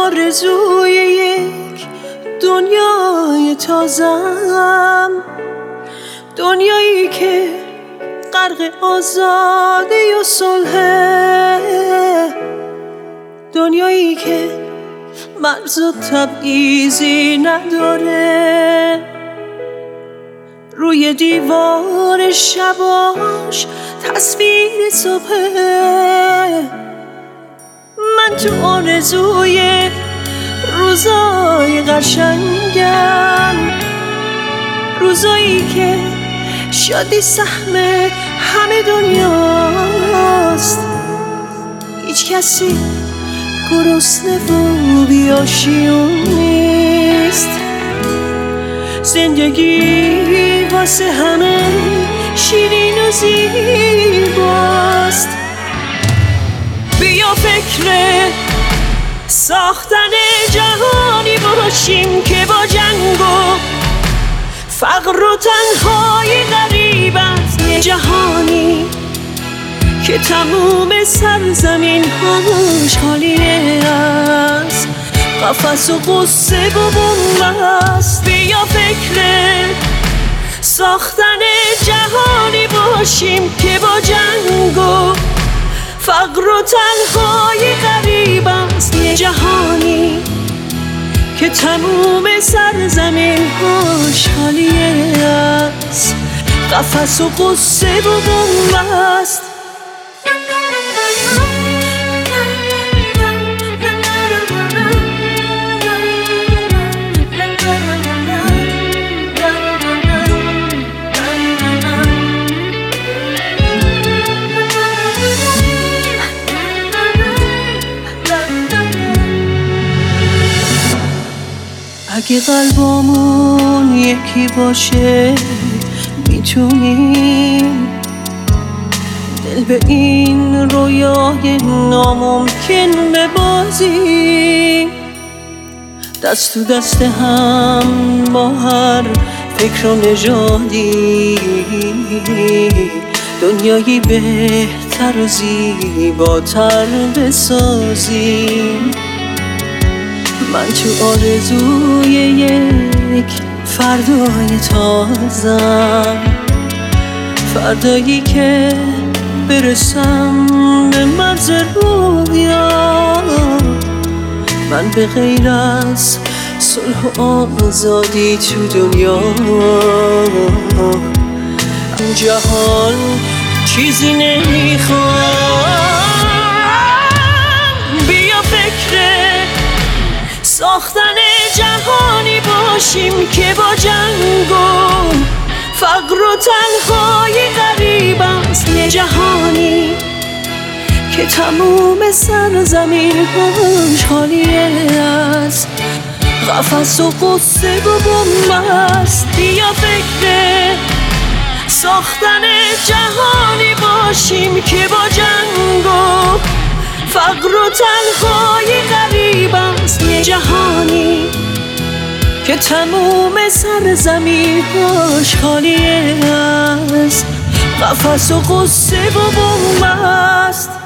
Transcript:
آرزوی یک دنیای تازم، دنیایی که غرق آزادی و صلحه، دنیایی که مرز و تبعیضی نداره، روی دیوار شباش تصویر صبحه. من تو آرزوی روزای قشنگم، روزایی که شادی سهم همه دنیاست، هیچ کسی گرسنه و بی‌آشیون نیست، زندگی واسه همه شیرین و زیباست. بیا فکر ساختن جهانی باشیم که با جنگ و فقر و تنهایی غریب است، یه جهانی که تموم سرزمین هاش خالیه از قفس و غصه و بنبست. بیا فکر ساختن جهانی باشیم که با جنگ و فقر و تنهایی غریب است، یه جهانی که تموم سرزمین هاش خالیه از قفس و غصه و بنبست. اگه قلبمون یکی باشه میتونیم دل به این رویای ناممکن ببازیم، دست تو دست هم با هر فکر و نژادی دنیایی بهتر و زیباتر بسازیم. من تو آرزوی یک فردای تازم، فردایی که برسم به مرز رویا. من به غیر از صلح و آزادی تو دنیا این جهان چیزی نمیخوام. بیا فکر ساختن جهانی باشیم که با جنگ و فقر و تنهایی غریب است، یه جهانی که تموم سرزمین هاش خالیه از قفس و غصه و بنبست. بیا فکر ساختن جهانی باشیم که با جنگ و فقر و تنهایی غریب است، یه جهانی که تموم سرزمین هاش خالیه از قفس و غصه و بنبست.